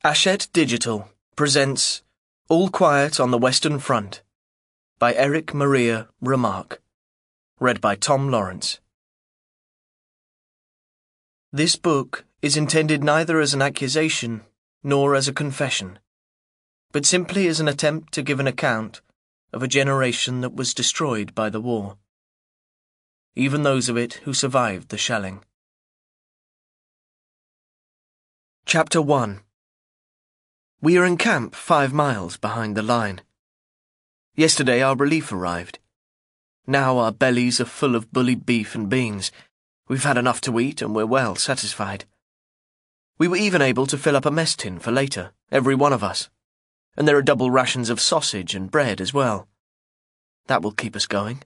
Hachette Digital presents All Quiet on the Western Front by Eric Maria Remarque. Read by Tom Lawrence. This book is intended neither as an accusation nor as a confession, but simply as an attempt to give an account of a generation that was destroyed by the war, even those of it who survived the shelling. Chapter 1. We are in camp 5 miles behind the line. Yesterday our relief arrived. Now our bellies are full of bully beef and beans. We've had enough to eat and we're well satisfied. We were even able to fill up a mess tin for later, every one of us. And there are double rations of sausage and bread as well. That will keep us going.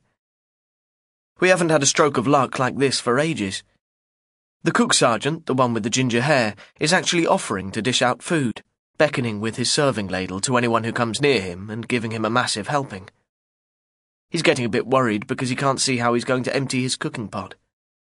We haven't had a stroke of luck like this for ages. The cook sergeant, the one with the ginger hair, is actually offering to dish out food, beckoning with his serving ladle to anyone who comes near him and giving him a massive helping. He's getting a bit worried because he can't see how he's going to empty his cooking pot.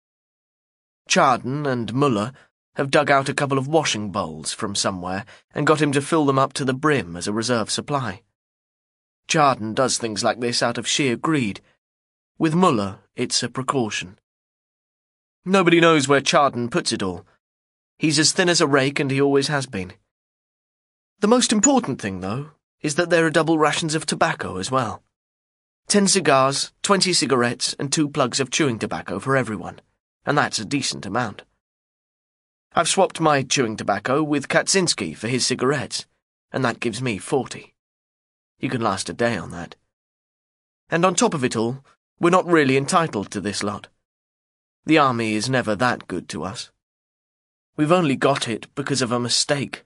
Chardon and Muller have dug out a couple of washing bowls from somewhere and got him to fill them up to the brim as a reserve supply. Chardon does things like this out of sheer greed. With Muller, it's a precaution. Nobody knows where Chardon puts it all. He's as thin as a rake and he always has been. The most important thing, though, is that there are double rations of tobacco as well. 10 cigars, 20 cigarettes, and 2 plugs of chewing tobacco for everyone, and that's a decent amount. I've swapped my chewing tobacco with Kaczynski for his cigarettes, and that gives me 40. You can last a day on that. And on top of it all, we're not really entitled to this lot. The army is never that good to us. We've only got it because of a mistake.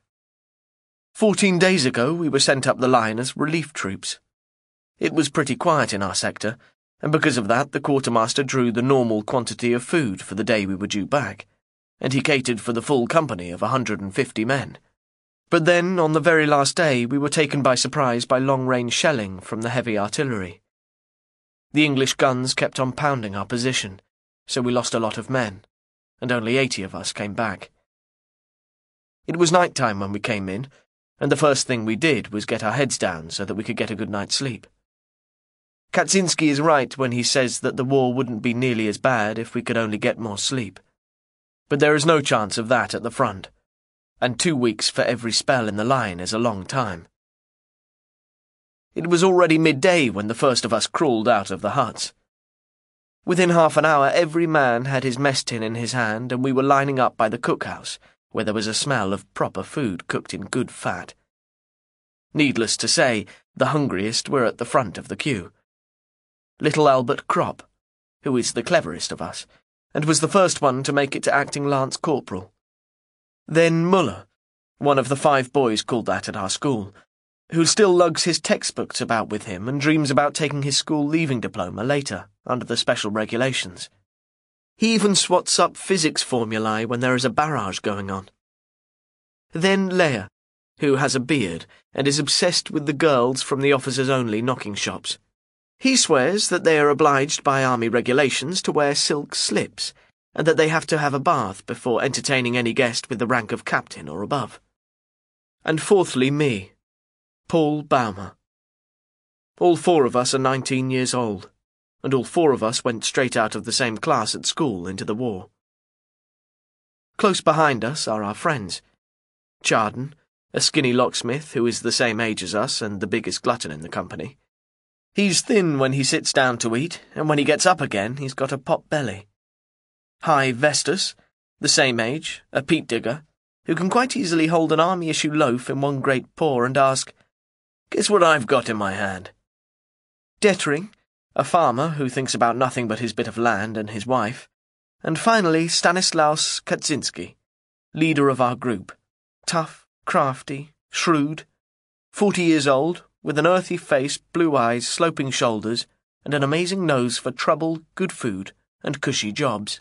14 days ago, we were sent up the line as relief troops. It was pretty quiet in our sector, and because of that, the quartermaster drew the normal quantity of food for the day we were due back, and he catered for the full company of 150 men. But then, on the very last day, we were taken by surprise by long-range shelling from the heavy artillery. The English guns kept on pounding our position, so we lost a lot of men, and only 80 of us came back. It was night time when we came in, and the first thing we did was get our heads down so that we could get a good night's sleep. Kaczynski is right when he says that the war wouldn't be nearly as bad if we could only get more sleep. But there is no chance of that at the front, and 2 weeks for every spell in the line is a long time. It was already midday when the first of us crawled out of the huts. Within half an hour every man had his mess tin in his hand and we were lining up by the cookhouse, where there was a smell of proper food cooked in good fat. Needless to say, the hungriest were at the front of the queue. Little Albert Kropp, who is the cleverest of us, and was the first one to make it to acting lance corporal. Then Muller, one of the 5 boys called that at our school, who still lugs his textbooks about with him and dreams about taking his school leaving diploma later, under the special regulations. He even swots up physics formulae when there is a barrage going on. Then Leia, who has a beard and is obsessed with the girls from the officers-only knocking shops. He swears that they are obliged by army regulations to wear silk slips, and that they have to have a bath before entertaining any guest with the rank of captain or above. And fourthly, me, Paul Baumer. All 4 of us are 19 years old, and all 4 of us went straight out of the same class at school into the war. Close behind us are our friends. Chardon, a skinny locksmith who is the same age as us and the biggest glutton in the company. He's thin when he sits down to eat, and when he gets up again he's got a pot belly. Hi Vestus, the same age, a peat digger, who can quite easily hold an army-issue loaf in one great paw and ask, "Guess what I've got in my hand?" Dettering, a farmer who thinks about nothing but his bit of land and his wife. And finally Stanislaus Kaczynski, leader of our group, tough, crafty, shrewd, 40 years old, with an earthy face, blue eyes, sloping shoulders, and an amazing nose for trouble, good food, and cushy jobs.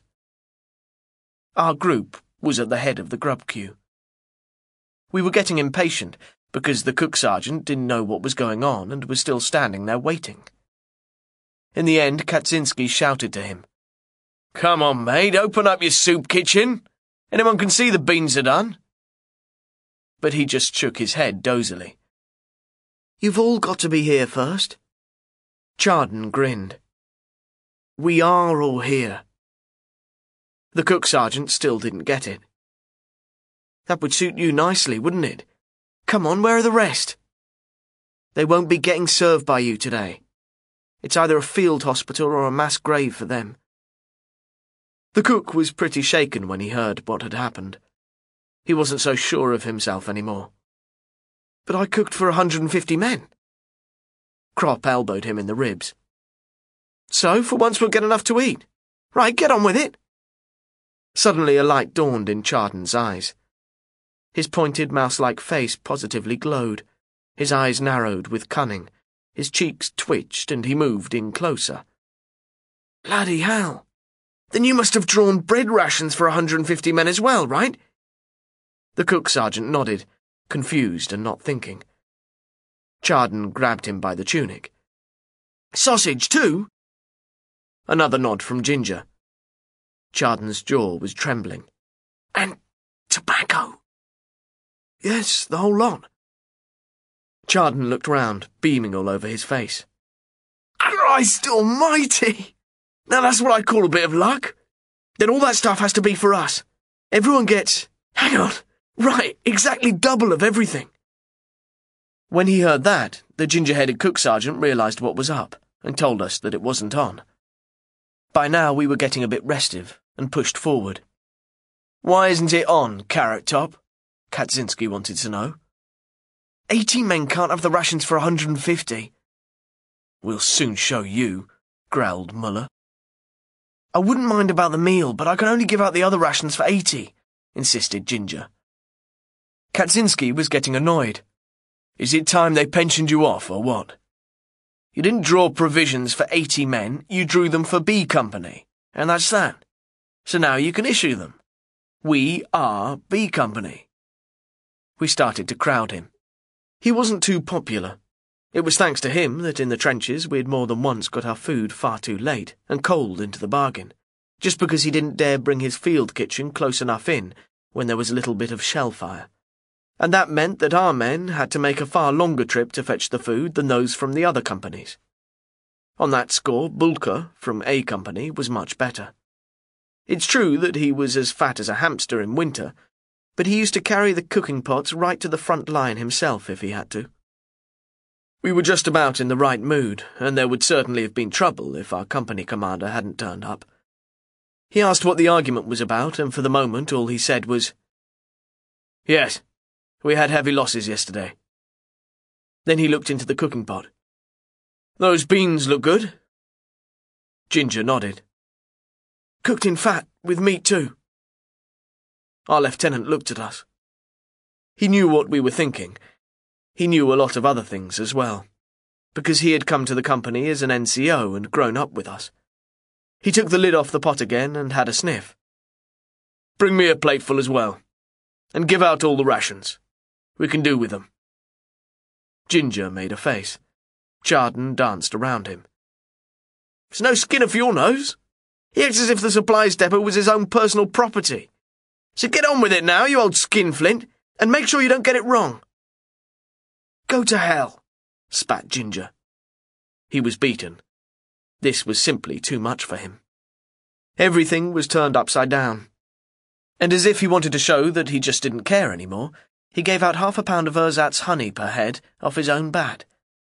Our group was at the head of the grub queue. We were getting impatient because the cook sergeant didn't know what was going on and was still standing there waiting. In the end, Kaczynski shouted to him, "Come on, mate, open up your soup kitchen. Anyone can see the beans are done." but he just shook his head dozily. "You've all got to be here first." Chardon grinned. "We are all here." The cook sergeant still didn't get it. "That would suit you nicely, wouldn't it? Come on, where are the rest?" "They won't be getting served by you today. It's either a field hospital or a mass grave for them." The cook was pretty shaken when he heard what had happened. He wasn't so sure of himself anymore. "But I cooked for 150 men. Crop elbowed him in the ribs. "So, for once we'll get enough to eat. Right, get on with it." Suddenly a light dawned in Chardon's eyes. His pointed mouse-like face positively glowed. His eyes narrowed with cunning. His cheeks twitched and he moved in closer. "Bloody hell. Then you must have drawn bread rations for 150 men as well, right?" The cook sergeant nodded, confused and not thinking. Chardon grabbed him by the tunic. "Sausage, too?" Another nod from Ginger. Chardon's jaw was trembling. "And tobacco?" "Yes, the whole lot." Chardon looked round, beaming all over his face. "Christ almighty! Now that's what I call a bit of luck. Then all that stuff has to be for us. Everyone gets... Hang on. Right, exactly double of everything." When he heard that, the ginger-headed cook sergeant realised what was up and told us that it wasn't on. By now we were getting a bit restive and pushed forward. "Why isn't it on, Carrot Top?" Kaczynski wanted to know. 80 men can't have the rations for 150. "We'll soon show you," growled Muller. "I wouldn't mind about the meal, but I can only give out the other rations for 80, insisted Ginger. Kaczynski was getting annoyed. "Is it time they pensioned you off, or what? You didn't draw provisions for 80 men, you drew them for B Company, and that's that. So now you can issue them. We are B Company." We started to crowd him. He wasn't too popular. It was thanks to him that in the trenches we had more than once got our food far too late, and cold into the bargain, just because he didn't dare bring his field kitchen close enough in when there was a little bit of shell fire. And that meant that our men had to make a far longer trip to fetch the food than those from the other companies. On that score, Bulka, from A Company, was much better. It's true that he was as fat as a hamster in winter, but he used to carry the cooking pots right to the front line himself if he had to. We were just about in the right mood, and there would certainly have been trouble if our company commander hadn't turned up. He asked what the argument was about, and for the moment all he said was, "Yes, we had heavy losses yesterday." Then he looked into the cooking pot. "Those beans look good." Ginger nodded. "Cooked in fat, with meat too." Our lieutenant looked at us. He knew what we were thinking. He knew a lot of other things as well, because he had come to the company as an NCO and grown up with us. He took the lid off the pot again and had a sniff. "Bring me a plateful as well, and give out all the rations. We can do with them." Ginger made a face. Chardon danced around him. "There's no skin off your nose. He acts as if the supplies depot was his own personal property. So get on with it now, you old skinflint, and make sure you don't get it wrong." "Go to hell," spat Ginger. He was beaten. This was simply too much for him. Everything was turned upside down. And as if he wanted to show that he just didn't care anymore, he gave out 1/2 pound of ersatz honey per head off his own bat.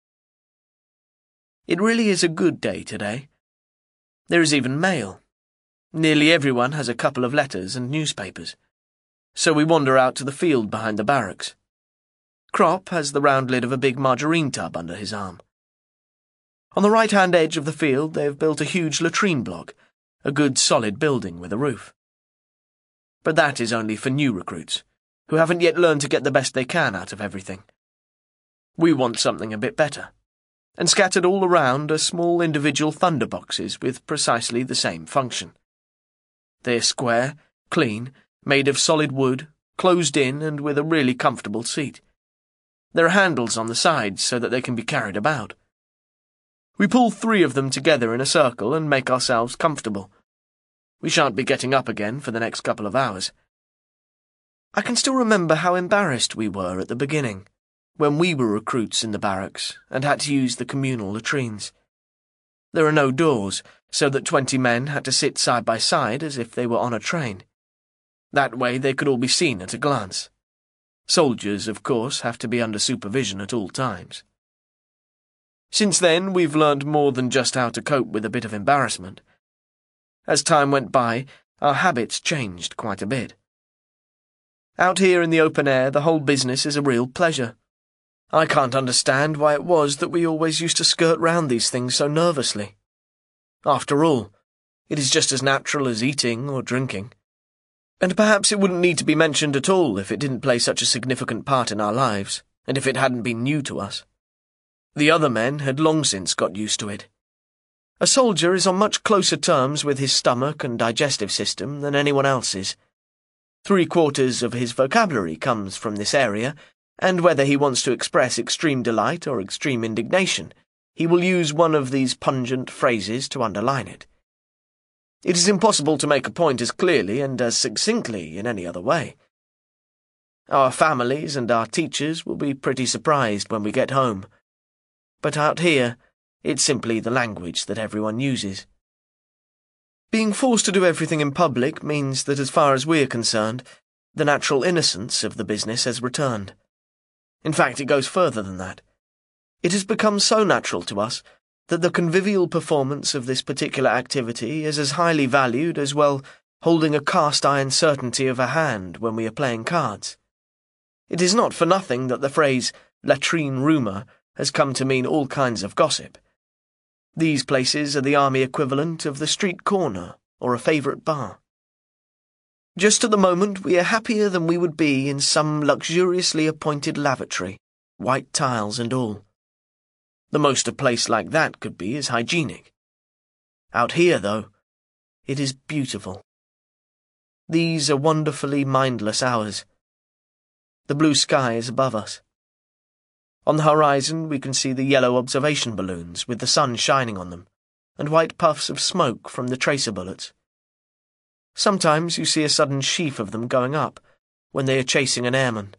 It really is a good day today. There is even mail. Nearly everyone has a couple of letters and newspapers. So we wander out to the field behind the barracks. Crop has the round lid of a big margarine tub under his arm. On the right-hand edge of the field they have built a huge latrine block, a good solid building with a roof. But that is only for new recruits, who haven't yet learned to get the best they can out of everything. We want something a bit better, and scattered all around are small individual thunderboxes with precisely the same function. They are square, clean, made of solid wood, closed in and with a really comfortable seat. There are handles on the sides so that they can be carried about. We pull 3 of them together in a circle and make ourselves comfortable. We shan't be getting up again for the next couple of hours. I can still remember how embarrassed we were at the beginning, when we were recruits in the barracks and had to use the communal latrines. There are no doors, so that 20 men had to sit side by side as if they were on a train. That way they could all be seen at a glance. Soldiers, of course, have to be under supervision at all times. Since then, we've learned more than just how to cope with a bit of embarrassment. As time went by, our habits changed quite a bit. Out here in the open air, the whole business is a real pleasure. I can't understand why it was that we always used to skirt round these things so nervously. After all, it is just as natural as eating or drinking. And perhaps it wouldn't need to be mentioned at all if it didn't play such a significant part in our lives, and if it hadn't been new to us. The other men had long since got used to it. A soldier is on much closer terms with his stomach and digestive system than anyone else is. 3/4 of his vocabulary comes from this area, and whether he wants to express extreme delight or extreme indignation, he will use one of these pungent phrases to underline it. It is impossible to make a point as clearly and as succinctly in any other way. Our families and our teachers will be pretty surprised when we get home. But out here, it's simply the language that everyone uses. Being forced to do everything in public means that as far as we're concerned, the natural innocence of the business has returned. In fact, it goes further than that. It has become so natural to us that the convivial performance of this particular activity is as highly valued as, well, holding a cast-iron certainty of a hand when we are playing cards. It is not for nothing that the phrase latrine rumour has come to mean all kinds of gossip. These places are the army equivalent of the street corner or a favourite bar. Just at the moment we are happier than we would be in some luxuriously appointed lavatory, white tiles and all. The most a place like that could be is hygienic. Out here, though, it is beautiful. These are wonderfully mindless hours. The blue sky is above us. On the horizon we can see the yellow observation balloons with the sun shining on them, and white puffs of smoke from the tracer bullets. Sometimes you see a sudden sheaf of them going up, when they are chasing an airman.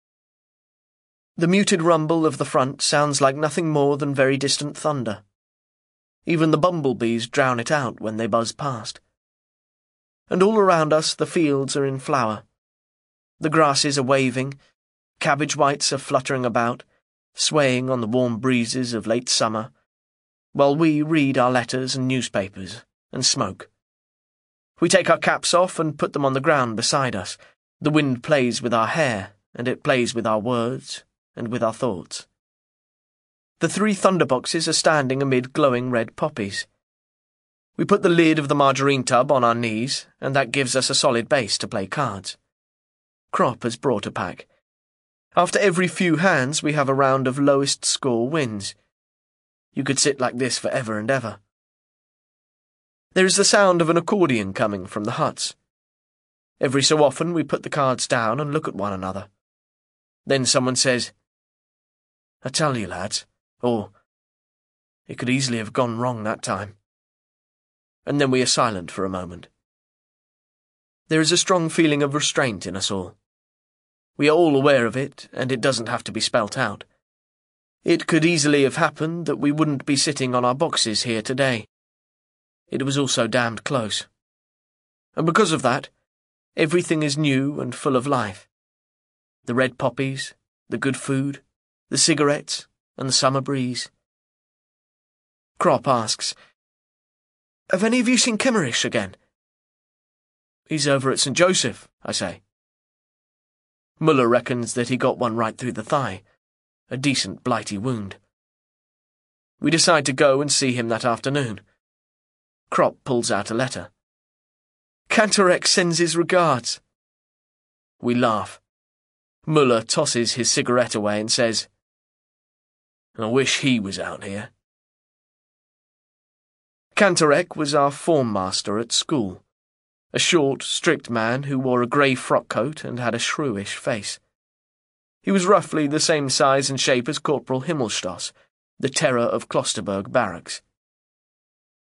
The muted rumble of the front sounds like nothing more than very distant thunder. Even the bumblebees drown it out when they buzz past. And all around us the fields are in flower. The grasses are waving, cabbage whites are fluttering about, swaying on the warm breezes of late summer, while we read our letters and newspapers and smoke. We take our caps off and put them on the ground beside us. The wind plays with our hair, and it plays with our words and with our thoughts. The 3 thunderboxes are standing amid glowing red poppies. We put the lid of the margarine tub on our knees, and that gives us a solid base to play cards. Crop has brought a pack. After every few hands we have a round of lowest score wins. You could sit like this for ever and ever. There is the sound of an accordion coming from the huts. Every so often we put the cards down and look at one another. Then someone says, "I tell you, lads," or, "It could easily have gone wrong that time." And then we are silent for a moment. There is a strong feeling of restraint in us all. We are all aware of it, and it doesn't have to be spelt out. It could easily have happened that we wouldn't be sitting on our boxes here today. It was all so damned close. And because of that, everything is new and full of life. The red poppies, the good food, the cigarettes, and the summer breeze. Crop asks, "Have any of you seen Kimmerish again?" "He's over at St. Joseph," I say. Muller reckons that he got one right through the thigh, a decent blighty wound. We decide to go and see him that afternoon. Crop pulls out a letter. "Kantorek sends his regards." We laugh. Muller tosses his cigarette away and says, "I wish he was out here." Kantorek was our form master at school, a short, strict man who wore a grey frock coat and had a shrewish face. He was roughly the same size and shape as Corporal Himmelstoss, the terror of Klosterberg barracks.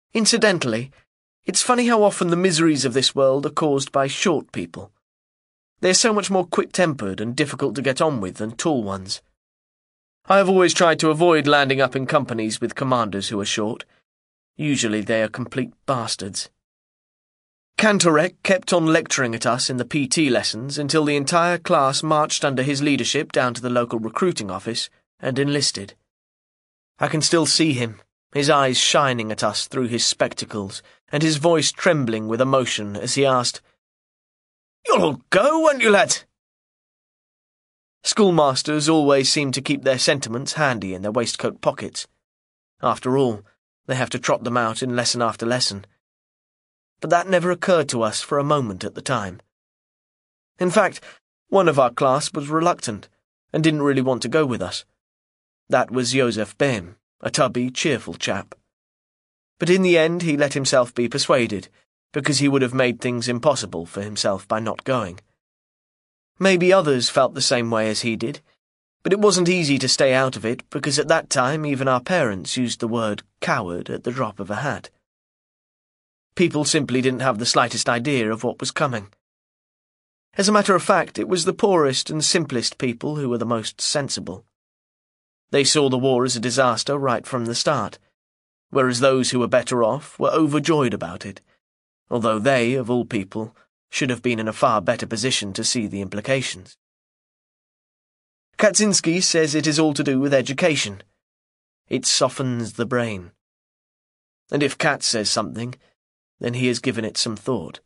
Incidentally, it's funny how often the miseries of this world are caused by short people. They're so much more quick-tempered and difficult to get on with than tall ones. I have always tried to avoid landing up in companies with commanders who are short. Usually they are complete bastards. Kantorek kept on lecturing at us in the PT lessons until the entire class marched under his leadership down to the local recruiting office and enlisted. I can still see him, his eyes shining at us through his spectacles, and his voice trembling with emotion as he asked, "You'll all go, won't you, lads?" Schoolmasters always seem to keep their sentiments handy in their waistcoat pockets. After all, they have to trot them out in lesson after lesson. But that never occurred to us for a moment at the time. In fact, one of our class was reluctant and didn't really want to go with us. That was Joseph Behm, a tubby, cheerful chap. But in the end he let himself be persuaded, because he would have made things impossible for himself by not going. Maybe others felt the same way as he did, but it wasn't easy to stay out of it because at that time even our parents used the word coward at the drop of a hat. People simply didn't have the slightest idea of what was coming. As a matter of fact, it was the poorest and simplest people who were the most sensible. They saw the war as a disaster right from the start, whereas those who were better off were overjoyed about it, although they, of all people, should have been in a far better position to see the implications. Kaczynski says it is all to do with education. It softens the brain. And if Katz says something, then he has given it some thought.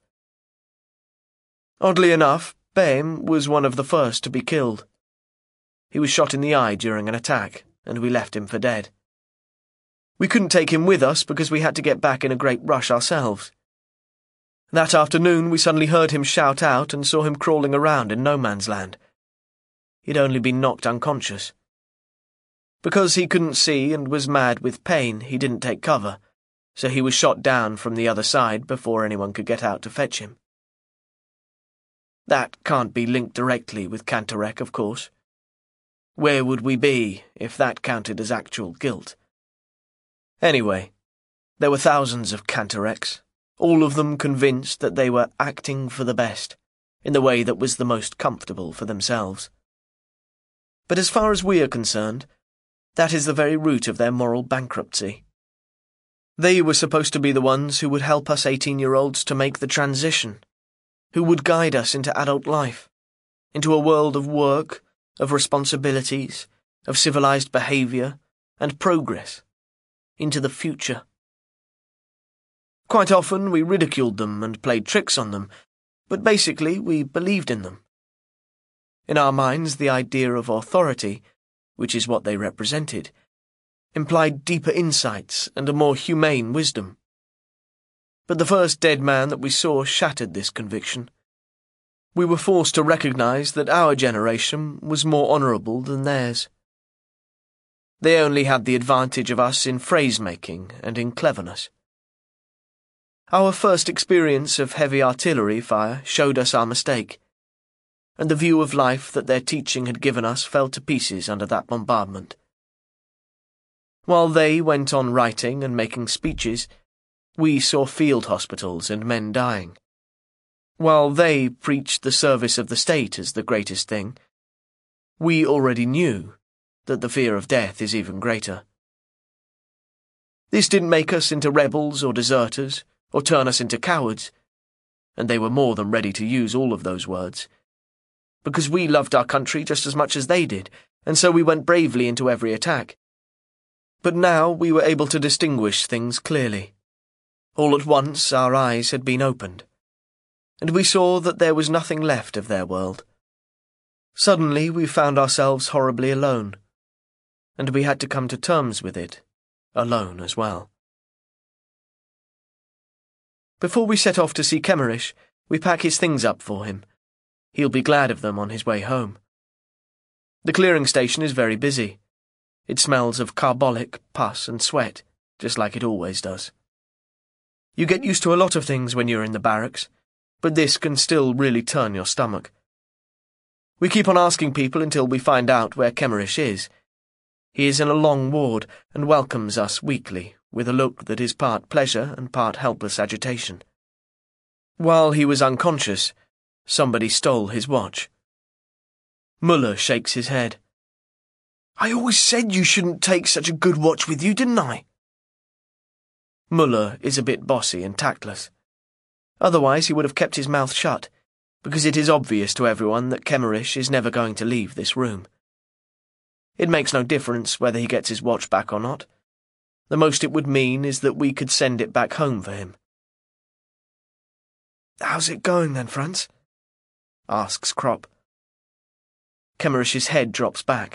Oddly enough, Behm was one of the first to be killed. He was shot in the eye during an attack, and we left him for dead. We couldn't take him with us because we had to get back in a great rush ourselves. That afternoon we suddenly heard him shout out and saw him crawling around in no man's land. He'd only been knocked unconscious. Because he couldn't see and was mad with pain, he didn't take cover, so he was shot down from the other side before anyone could get out to fetch him. That can't be linked directly with Kantorek, of course. Where would we be if that counted as actual guilt? Anyway, there were thousands of Kantoreks, all of them convinced that they were acting for the best, in the way that was the most comfortable for themselves. But as far as we are concerned, that is the very root of their moral bankruptcy. They were supposed to be the ones who would help us 18-year-olds to make the transition, who would guide us into adult life, into a world of work, of responsibilities, of civilized behavior, and progress, into the future. Quite often we ridiculed them and played tricks on them, but basically we believed in them. In our minds, the idea of authority, which is what they represented, implied deeper insights and a more humane wisdom. But the first dead man that we saw shattered this conviction. We were forced to recognize that our generation was more honorable than theirs. They only had the advantage of us in phrase-making and in cleverness. Our first experience of heavy artillery fire showed us our mistake, and the view of life that their teaching had given us fell to pieces under that bombardment. While they went on writing and making speeches, we saw field hospitals and men dying. While they preached the service of the state as the greatest thing, we already knew that the fear of death is even greater. This didn't make us into rebels or deserters, or turn us into cowards, and they were more than ready to use all of those words, because we loved our country just as much as they did, and so we went bravely into every attack. But now we were able to distinguish things clearly. All at once our eyes had been opened, and we saw that there was nothing left of their world. Suddenly we found ourselves horribly alone, and we had to come to terms with it, alone as well. Before we set off to see Kemmerich, we pack his things up for him. He'll be glad of them on his way home. The clearing station is very busy. It smells of carbolic, pus and sweat, just like it always does. You get used to a lot of things when you're in the barracks, but this can still really turn your stomach. We keep on asking people until we find out where Kemmerich is. He is in a long ward and welcomes us weakly, with a look that is part pleasure and part helpless agitation. While he was unconscious, Somebody stole his watch. Muller shakes his head. I always said you shouldn't take such a good watch with you, didn't I? Muller is a bit bossy and tactless. Otherwise he would have kept his mouth shut, because it is obvious to everyone that Kemmerish is never going to leave this room. It makes no difference whether he gets his watch back or not. The most it would mean is that we could send it back home for him. How's it going then, Franz? Asks Kropp. Kemmerish's head drops back.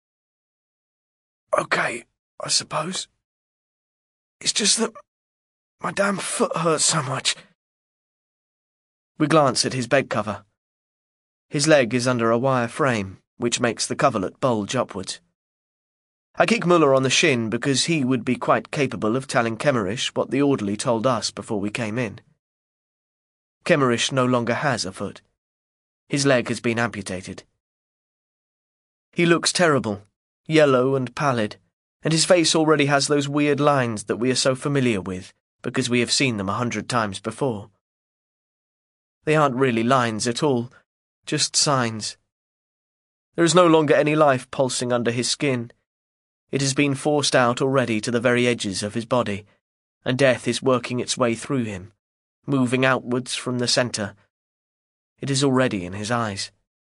Okay, I suppose. It's just that my damn foot hurts so much. We glance at his bed cover. His leg is under a wire frame, which makes the coverlet bulge upwards. I kick Muller on the shin because he would be quite capable of telling Kemmerish what the orderly told us before we came in. Kemmerish no longer has a foot. His leg has been amputated. He looks terrible, yellow and pallid, and his face already has those weird lines that we are so familiar with because we have seen them 100 times before. They aren't really lines at all, just signs. There is no longer any life pulsing under his skin. It has been forced out already to the very edges of his body, and death is working its way through him, moving outwards from the centre. It is already in his eyes.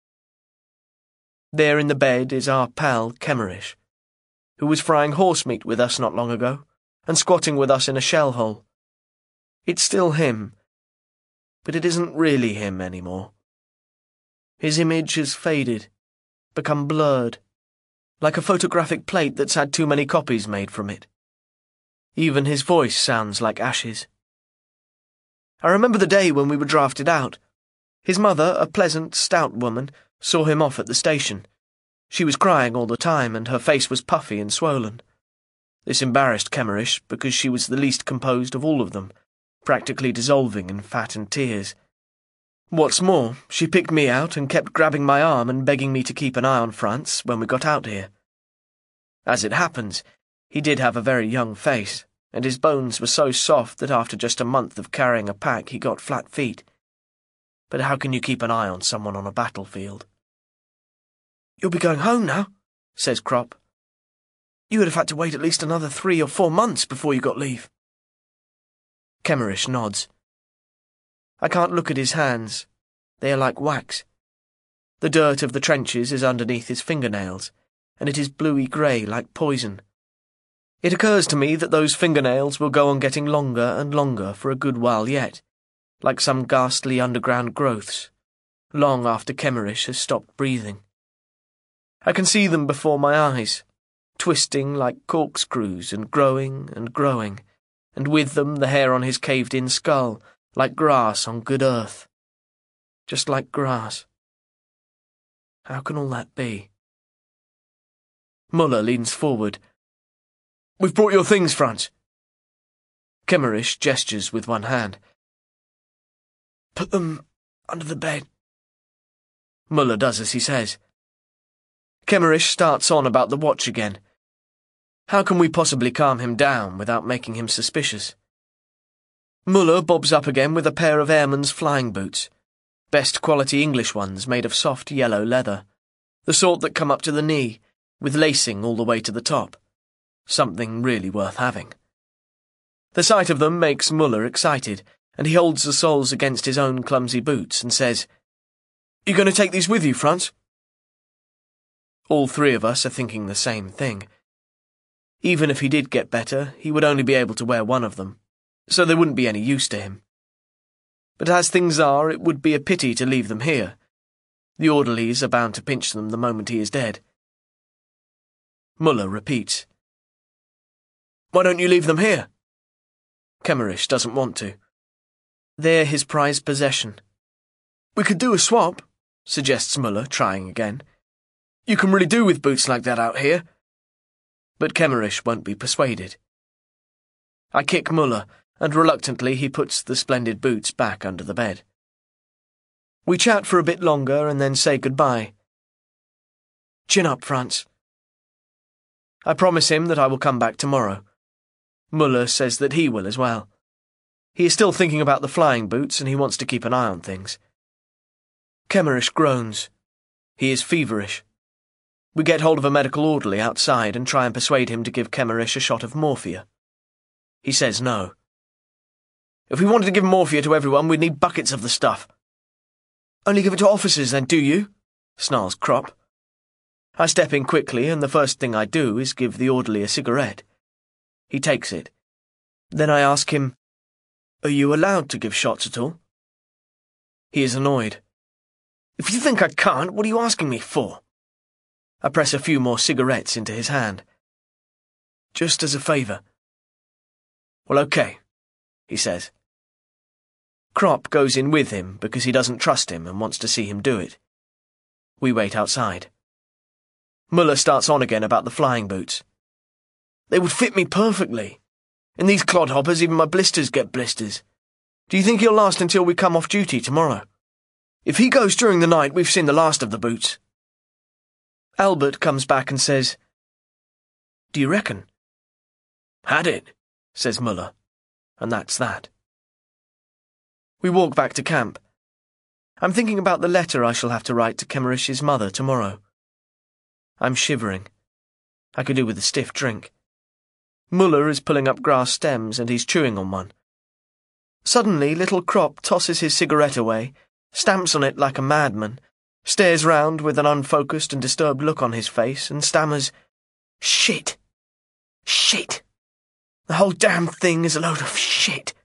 There in the bed is our pal Kemmerish, who was frying horse meat with us not long ago, and squatting with us in a shell hole. It's still him, but it isn't really him anymore. His image has faded, become blurred, like a photographic plate that's had too many copies made from it. Even his voice sounds like ashes. I remember the day when we were drafted out. His mother, a pleasant, stout woman, saw him off at the station. She was crying all the time, and her face was puffy and swollen. This embarrassed Kemmerish because she was the least composed of all of them, practically dissolving in fat and tears. What's more, she picked me out and kept grabbing my arm and begging me to keep an eye on Franz when we got out here. As it happens, he did have a very young face, and his bones were so soft that after just a month of carrying a pack he got flat feet. But how can you keep an eye on someone on a battlefield? You'll be going home now, says Kropp. You would have had to wait at least another 3 or 4 months before you got leave. Kemmerish nods. I can't look at his hands. They are like wax. The dirt of the trenches is underneath his fingernails, and it is bluey-grey like poison. It occurs to me that those fingernails will go on getting longer and longer for a good while yet, like some ghastly underground growths, long after Kemmerish has stopped breathing. I can see them before my eyes, twisting like corkscrews and growing, and with them the hair on his caved-in skull, like grass on good earth. Just like grass. How can all that be? Muller leans forward. We've brought your things, Franz. Kemmerish gestures with one hand. Put them under the bed. Muller does as he says. Kemmerish starts on about the watch again. How can we possibly calm him down without making him suspicious? Muller bobs up again with a pair of airman's flying boots, best quality English ones made of soft yellow leather, the sort that come up to the knee, with lacing all the way to the top. Something really worth having. The sight of them makes Muller excited, and he holds the soles against his own clumsy boots and says, You going to take these with you, Franz? All 3 of us are thinking the same thing. Even if he did get better, he would only be able to wear one of them, so they wouldn't be any use to him. But as things are, it would be a pity to leave them here. The orderlies are bound to pinch them the moment he is dead. Muller repeats. Why don't you leave them here? Kemmerish doesn't want to. They're his prized possession. We could do a swap, suggests Muller, trying again. You can really do with boots like that out here. But Kemmerish won't be persuaded. I kick Muller, and reluctantly he puts the splendid boots back under the bed. We chat for a bit longer and then say goodbye. Chin up, Franz. I promise him that I will come back tomorrow. Muller says that he will as well. He is still thinking about the flying boots and he wants to keep an eye on things. Kemmerish groans. He is feverish. We get hold of a medical orderly outside and try and persuade him to give Kemmerish a shot of morphia. He says no. If we wanted to give morphia to everyone, we'd need buckets of the stuff. Only give it to officers then, do you? Snarls Crop. I step in quickly, and the first thing I do is give the orderly a cigarette. He takes it. Then I ask him, "Are you allowed to give shots at all?" He is annoyed. "If you think I can't, what are you asking me for?" I press a few more cigarettes into his hand. "Just as a favour." "Well, okay," he says. Crop goes in with him because he doesn't trust him and wants to see him do it. We wait outside. Muller starts on again about the flying boots. "They would fit me perfectly. In these clodhoppers, even my blisters get blisters. Do you think he'll last until we come off duty tomorrow? If he goes during the night, we've seen the last of the boots." Albert comes back and says, "Do you reckon?" "Had it," says Muller, and that's that. We walk back to camp. I'm thinking about the letter I shall have to write to Kemmerish's mother tomorrow. I'm shivering. I could do with a stiff drink. Muller is pulling up grass stems and he's chewing on one. Suddenly, little Crop tosses his cigarette away, stamps on it like a madman, stares round with an unfocused and disturbed look on his face, and stammers, "Shit! Shit! The whole damn thing is a load of shit!"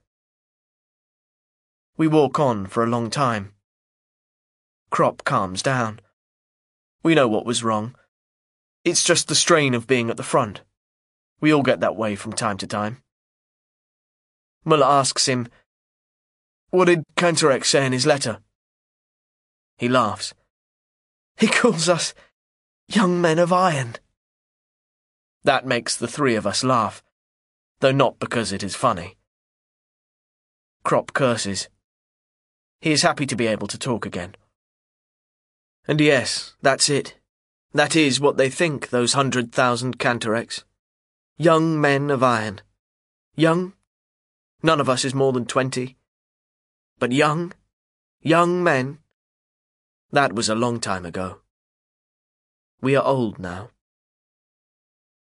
We walk on for a long time. Crop calms down. We know what was wrong. It's just the strain of being at the front. We all get that way from time to time. Muller asks him, "What did Kantorek say in his letter?" He laughs. "He calls us young men of iron." That makes the three of us laugh, though not because it is funny. Crop curses. He is happy to be able to talk again. And yes, that's it. That is what they think, those 100,000 Kantoreks. Young men of iron. Young? None of us is more than 20. But young? Young men? That was a long time ago. We are old now.